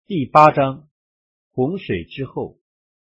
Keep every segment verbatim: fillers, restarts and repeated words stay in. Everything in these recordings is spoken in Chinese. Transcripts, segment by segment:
第八章，洪水之后。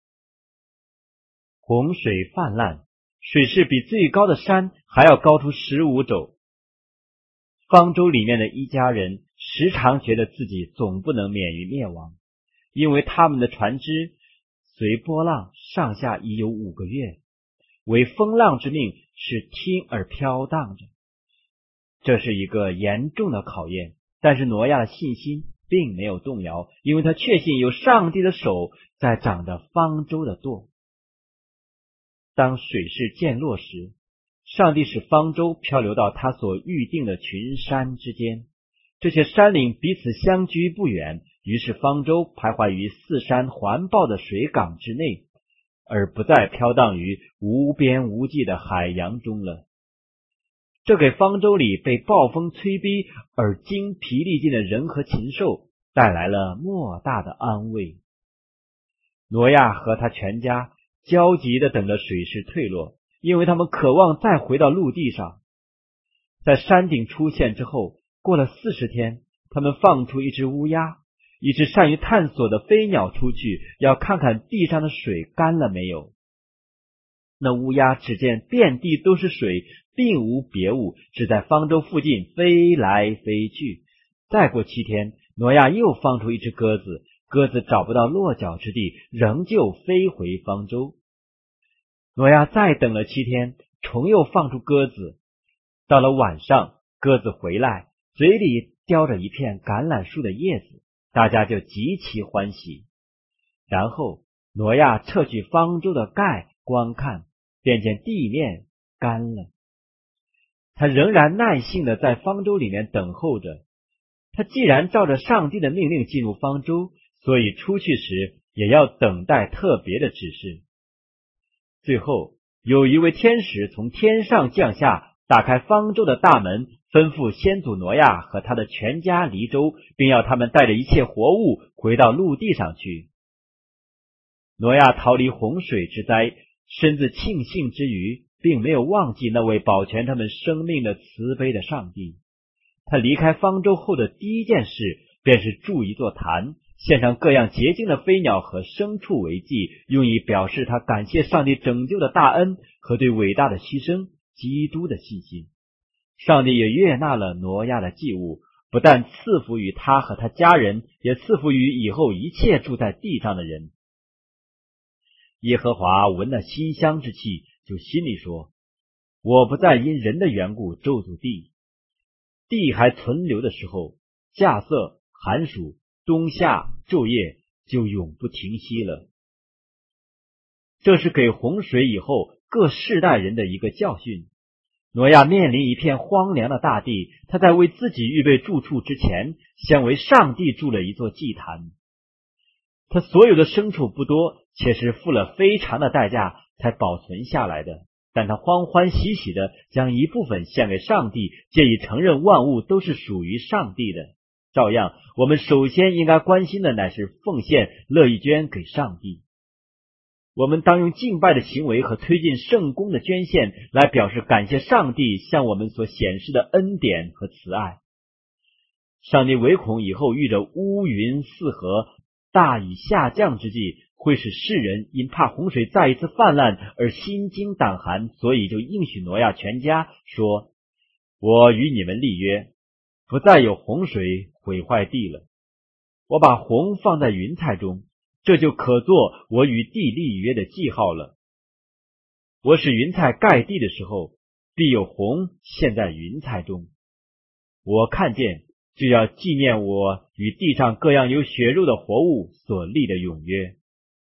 洪水泛滥，水势比最高的山还要高出十五肘。方舟里面的一家人时常觉得自己总不能免于灭亡，因为他们的船只随波浪上下已有五个月，为风浪之命是听而飘荡着。这是一个严重的考验，但是挪亚的信心并没有动摇，因为他确信有上帝的手在掌着方舟的舵。当水势渐落时，上帝使方舟漂流到他所预定的群山之间，这些山岭彼此相距不远，于是方舟徘徊于四山环抱的水港之内，而不再飘荡于无边无际的海洋中了。这给方舟里被暴风催逼而精疲力尽的人和禽兽带来了莫大的安慰。挪亚和他全家焦急地等着水势退落，因为他们渴望再回到陆地上。在山顶出现之后，过了四十天，他们放出一只乌鸦，一只善于探索的飞鸟出去，要看看地上的水干了没有。那乌鸦只见遍地都是水，并无别物，只在方舟附近飞来飞去。再过七天，挪亚又放出一只鸽子，鸽子找不到落脚之地，仍旧飞回方舟。挪亚再等了七天，重又放出鸽子。到了晚上，鸽子回来，嘴里叼着一片橄榄树的叶子，大家就极其欢喜。然后挪亚撤去方舟的盖观看，便见地面干了。他仍然耐性地在方舟里面等候着。他既然照着上帝的命令进入方舟，所以出去时也要等待特别的指示。最后有一位天使从天上降下，打开方舟的大门，吩咐先祖挪亚和他的全家离舟，并要他们带着一切活物回到陆地上去。挪亚逃离洪水之灾，身自庆幸之余，并没有忘记那位保全他们生命的慈悲的上帝。他离开方舟后的第一件事便是筑一座坛，献上各样洁净的飞鸟和牲畜为祭，用以表示他感谢上帝拯救的大恩和对伟大的牺牲基督的信心。上帝也悦纳了挪亚的祭物，不但赐福于他和他家人，也赐福于以后一切住在地上的人。耶和华闻了馨香之气，就心里说，我不再因人的缘故咒诅地。地还存留的时候，夏色、寒暑、冬夏、昼夜就永不停息了。这是给洪水以后各世代人的一个教训。挪亚面临一片荒凉的大地，他在为自己预备住处之前，先为上帝筑了一座祭坛。他所有的牲畜不多，且是付了非常的代价才保存下来的，但他欢欢喜喜地将一部分献给上帝，借以承认万物都是属于上帝的。照样，我们首先应该关心的乃是奉献，乐意捐给上帝。我们当用敬拜的行为和推进圣功的捐献来表示感谢上帝向我们所显示的恩典和慈爱。上帝唯恐以后遇着乌云四合、大雨下降之际，会使世人因怕洪水再一次泛滥而心惊胆寒，所以就应许挪亚全家说，我与你们立约，不再有洪水毁坏地了。我把虹放在云彩中，这就可做我与地立约的记号了。我使云彩盖地的时候，必有虹现在云彩中。我看见，就要纪念我与地上各样有血肉的活物所立的永约。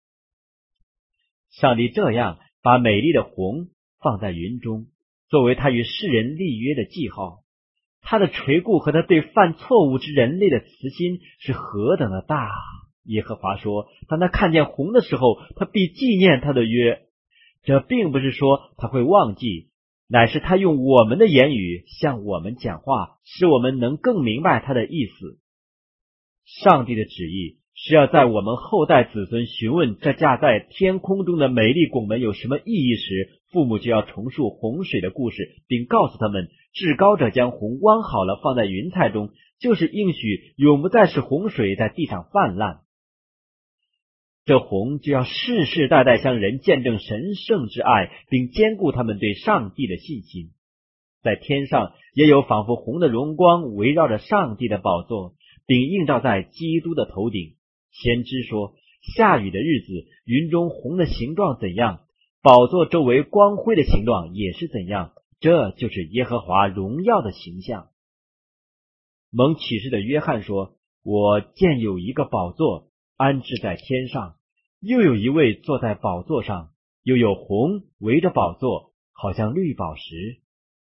上帝这样把美丽的虹放在云中，作为他与世人立约的记号。他的垂顾和他对犯错误之人类的慈心是何等的大！耶和华说，当他看见虹的时候，他必纪念他的约。这并不是说他会忘记，乃是他用我们的言语向我们讲话，使我们能更明白他的意思。上帝的旨意是要在我们后代子孙询问这架在天空中的美丽拱门有什么意义时，父母就要重述洪水的故事，并告诉他们，至高者将虹弯好了放在云彩中，就是应许永不再使洪水在地上泛滥。 这虹就要世世代代向人见证神圣之爱，并坚固他们对上帝的信心。在天上也有仿佛虹的荣光围绕着上帝的宝座，并映照在基督的头顶。先知说，下雨的日子，云中虹的形状怎样，宝座周围光辉的形状也是怎样，这就是耶和华荣耀的形象。蒙启示的约翰说，我见有一个宝座安置在天上，又有一位坐在宝座上，又有虹围着宝座，好像绿宝石。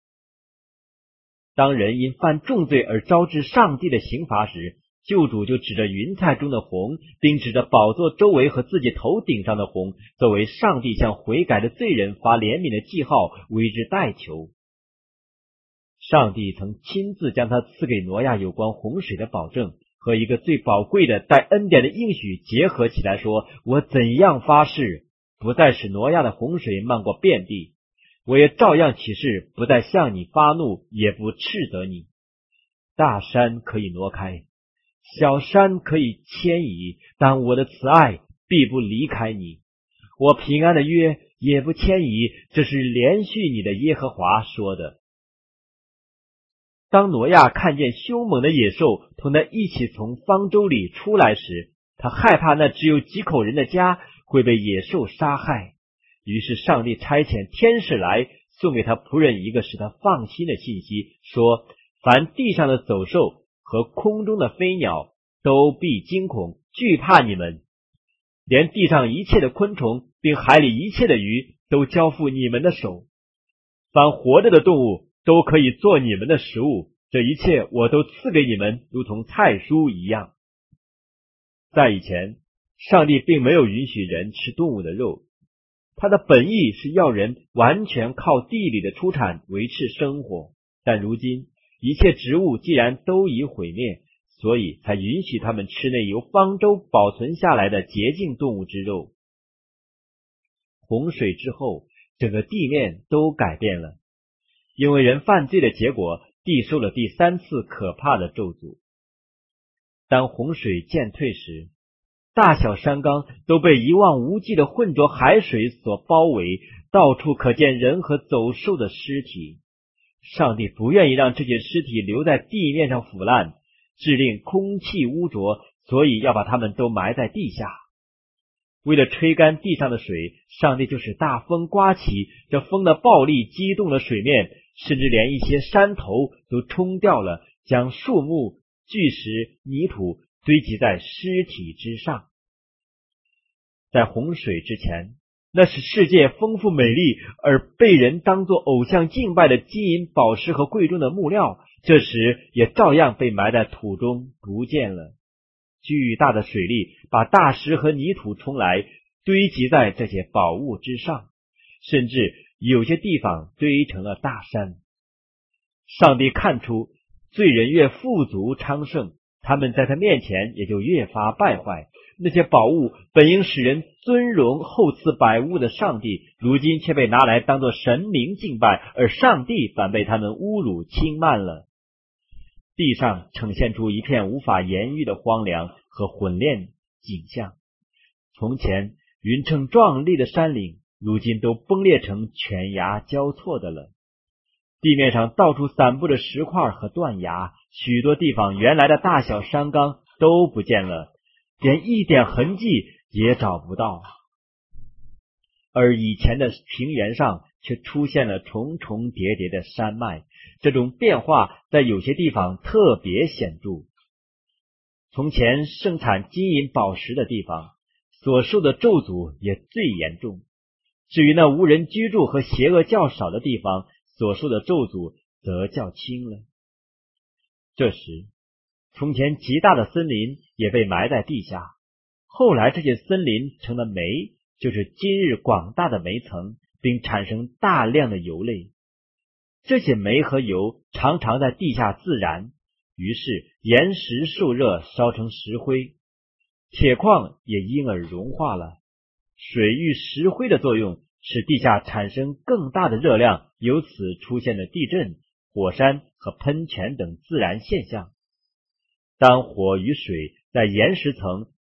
当人因犯重罪而招致上帝的刑罚时，救主就指着云彩中的虹，并指着宝座周围和自己头顶上的虹，作为上帝向悔改的罪人发怜悯的记号，为之代求。上帝曾亲自将他赐给挪亚有关洪水的保证和一个最宝贵的带恩典的应许结合起来说，我怎样发誓，不再使挪亚的洪水漫过遍地，我也照样起誓，不再向你发怒，也不斥责你。大山可以挪开，小山可以迁移，但我的慈爱必不离开你，我平安的约也不迁移，这是连续你的耶和华说的。当挪亚看见凶猛的野兽同他一起从方舟里出来时，他害怕那只有几口人的家会被野兽杀害，于是上帝差遣天使来送给他仆人一个使他放心的信息，说凡地上的走兽和空中的飞鸟都必惊恐惧怕你们，连地上一切的昆虫并海里一切的鱼都交付你们的手，凡活着的动物都可以做你们的食物，这一切我都赐给你们，如同菜蔬一样。在以前，上帝并没有允许人吃动物的肉，他的本意是要人完全靠地里的出产维持生活，但如今一切植物既然都已毁灭，所以才允许他们吃那由方舟保存下来的洁净动物之肉。洪水之后，整个地面都改变了，因为人犯罪的结果，地受了第三次可怕的咒诅。当洪水渐退时，大小山冈都被一望无际的浑浊海水所包围，到处可见人和走兽的尸体。上帝不愿意让这些尸体留在地面上腐烂，致令空气污浊，所以要把它们都埋在地下。为了吹干地上的水，上帝就使大风刮起，这风的暴力激动了水面，甚至连一些山头都冲掉了，将树木、巨石、泥土堆积在尸体之上。在洪水之前，那使世界丰富美丽而被人当作偶像敬拜的金银宝石和贵重的木料，这时也照样被埋在土中不见了。巨大的水力把大石和泥土冲来，堆积在这些宝物之上，甚至有些地方堆成了大山。上帝看出罪人越富足昌盛，他们在他面前也就越发败坏。那些宝物本应使人尊荣厚赐百物的上帝，如今却被拿来当作神明敬拜，而上帝反被他们侮辱轻慢了。地上呈现出一片无法言喻的荒凉和混炼景象。从前匀称壮丽的山岭，如今都崩裂成犬牙交错的了。地面上到处散布着石块和断崖，许多地方原来的大小山冈都不见了，连一点痕迹也找不到。而以前的平原上却出现了重重叠叠的山脉，这种变化在有些地方特别显著。从前盛产金银宝石的地方，所受的咒诅也最严重。至于那无人居住和邪恶较少的地方，所受的咒诅则较轻了。这时，从前极大的森林也被埋在地下，后来这些森林成了煤，就是今日广大的煤层，并产生大量的油类。这些煤和油常常在地下自燃，于是岩石受热烧成石灰，铁矿也因而融化了。水遇石灰的作用使地下产生更大的热量，由此出现了地震、火山和喷泉等自然现象。当火与水在岩石层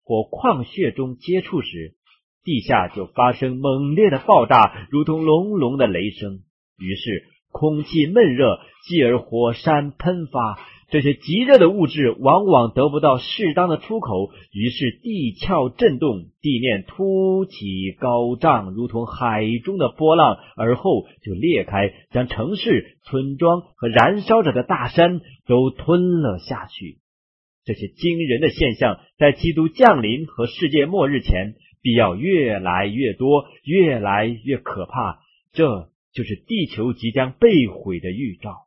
或矿穴中接触时，地下就发生猛烈的爆炸，如同隆隆的雷声，于是空气闷热，继而火山喷发。这些极热的物质往往得不到适当的出口，于是地壳震动，地面凸起高涨，如同海中的波浪，而后就裂开，将城市、村庄和燃烧着的大山都吞了下去。这些惊人的现象在基督降临和世界末日前必要越来越多，越来越可怕，这就是地球即将被毁的预兆。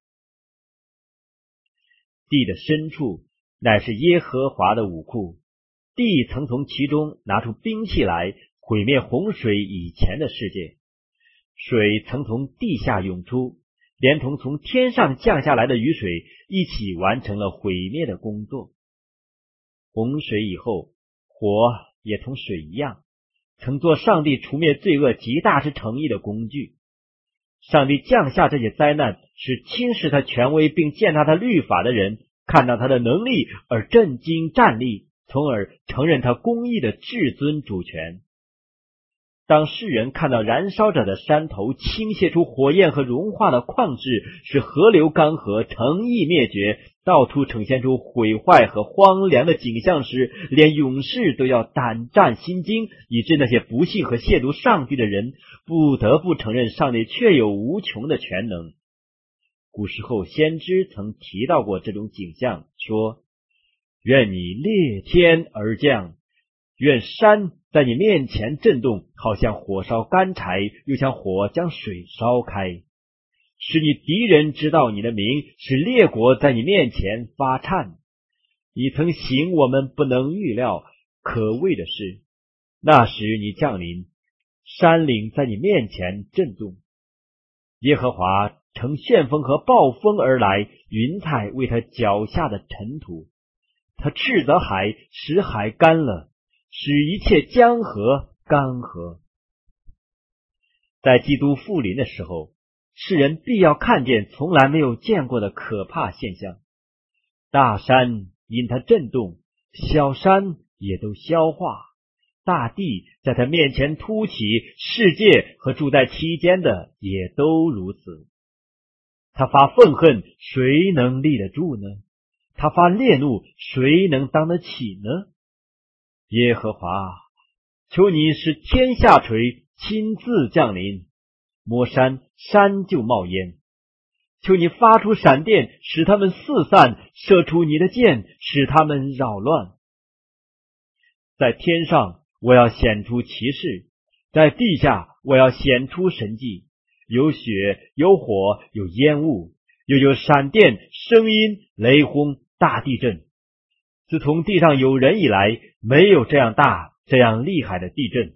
地的深处乃是耶和华的武库，地曾从其中拿出兵器来毁灭洪水以前的世界。水曾从地下涌出，连同从天上降下来的雨水一起完成了毁灭的工作。洪水以后，火也同水一样，曾做上帝除灭罪恶极大之诚意的工具。上帝降下这些灾难，使轻视他权威并践踏他律法的人看到他的能力而震惊站立，从而承认他公义的至尊主权。当世人看到燃烧着的山头倾泻出火焰和融化的矿质，使河流干涸，城邑灭绝，到处呈现出毁坏和荒凉的景象时，连勇士都要胆战心惊，以致那些不信和亵渎上帝的人不得不承认上帝确有无穷的全能。古时候先知曾提到过这种景象，说：愿你裂天而降，愿山在你面前震动，好像火烧干柴，又像火将水烧开，使你敌人知道你的名，使列国在你面前发颤。你曾行我们不能预料可畏的事，那时你降临，山岭在你面前震动。耶和华乘旋风和暴风而来，云彩为他脚下的尘土。他斥责海，使海干了，使一切江河干涸。在基督复临的时候，世人必要看见从来没有见过的可怕现象。大山因它震动，小山也都消化，大地在他面前凸起，世界和住在其间的也都如此。他发愤恨，谁能立得住呢？他发烈怒，谁能当得起呢？耶和华，求你使天下垂，亲自降临，摸山，山就冒烟。求你发出闪电，使他们四散，射出你的箭，使他们扰乱。在天上我要显出奇事，在地下我要显出神迹，有雪，有火，有烟雾，又有闪电、声音、雷轰、大地震。自从地上有人以来，没有这样大、这样厉害的地震。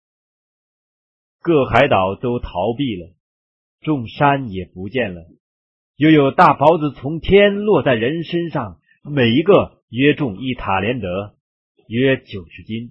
各海岛都逃避了，众山也不见了，又有大雹子从天落在人身上，每一个约重一塔连德，约九十斤。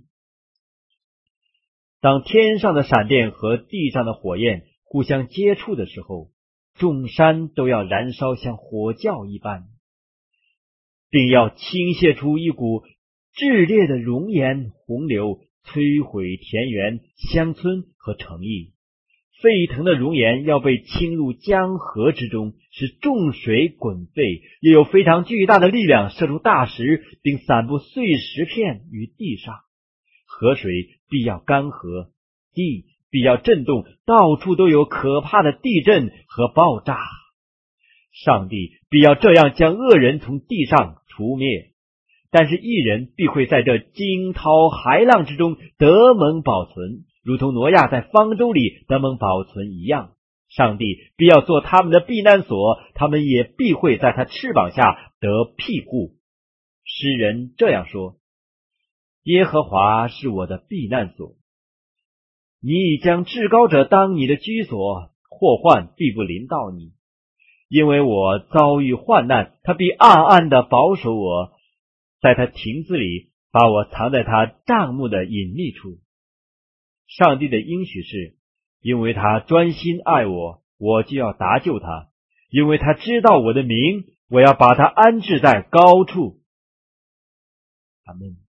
当天上的闪电和地上的火焰互相接触的时候，众山都要燃烧像火窖一般，并要倾泻出一股炽烈的熔岩洪流，摧毁田园、乡村和城邑。沸腾的熔岩要被倾入江河之中，使众水滚沸，又有非常巨大的力量射出大石，并散布碎石片于地上。河水必要干涸，地必要震动，到处都有可怕的地震和爆炸。上帝必要这样将恶人从地上除灭，但是义人必会在这惊涛骇浪之中得蒙保存，如同挪亚在方舟里得蒙保存一样。上帝必要做他们的避难所，他们也必会在他翅膀下得庇护。诗人这样说：耶和华是我的避难所，你已将至高者当你的居所，祸患必不临到你。因为我遭遇患难，他必暗暗地保守我，在他亭子里把我藏在他帐幕的隐秘处。上帝的应许是，因为他专心爱我，我就要搭救他，因为他知道我的名，我要把他安置在高处。阿们。